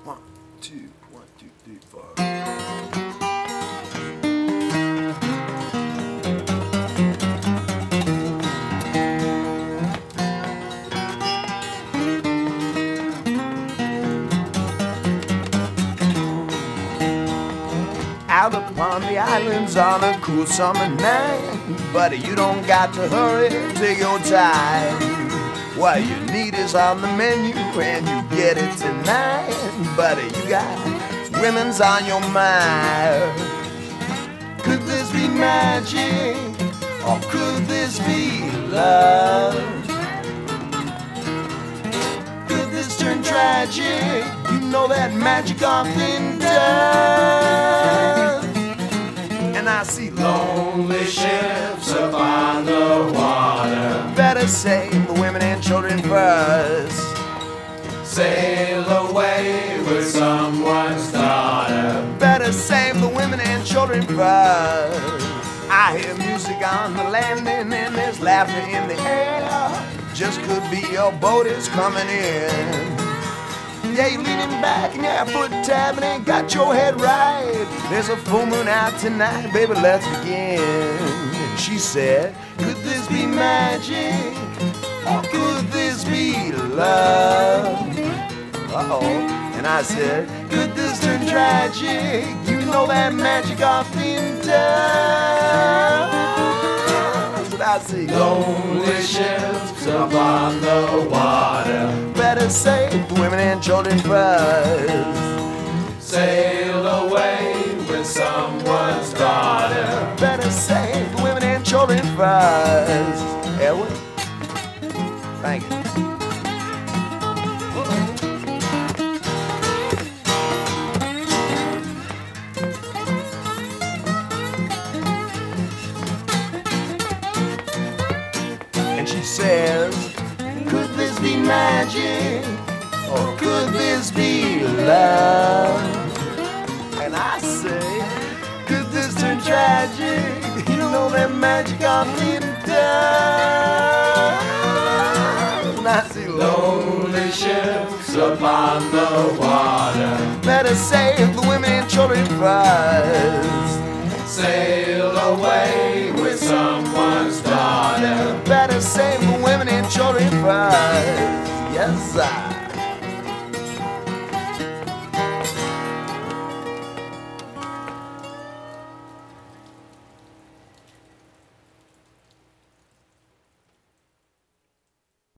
1, 2, 1, 2, 3, 4. Out upon the islands on a cool summer night, buddy, you don't got to hurry, take your time. What you need is on the menu and you get it tonight, buddy, you got women's on your mind. Could this be magic, or could this be love? Could this turn tragic? You know that magic often does. And I see lonely ships upon the water. Better save the women and children first. Sail away with someone's daughter. Better save the women and children first. I hear music on the landing and there's laughter in the air. Just could be your boat is coming in. Yeah, you're leaning back and your foot tapping and got your head right. There's a full moon out tonight, baby, let's begin. And she said, could this be magic, or could this be love? Uh-oh. And I said, could this turn tragic? You know that magic often does. And I see lonely ships upon the water. Better save the women and children first. Sail away with someone's daughter. Better save the women and children first. Edward, thank you. And she says, could this be magic, or could this be love? And I say, could this turn tragic? You know that magic often does. And I see lonely ships upon the water. Better save the women and children first. Sail away with someone's daughter. Better save the women and children first. Yes, sir.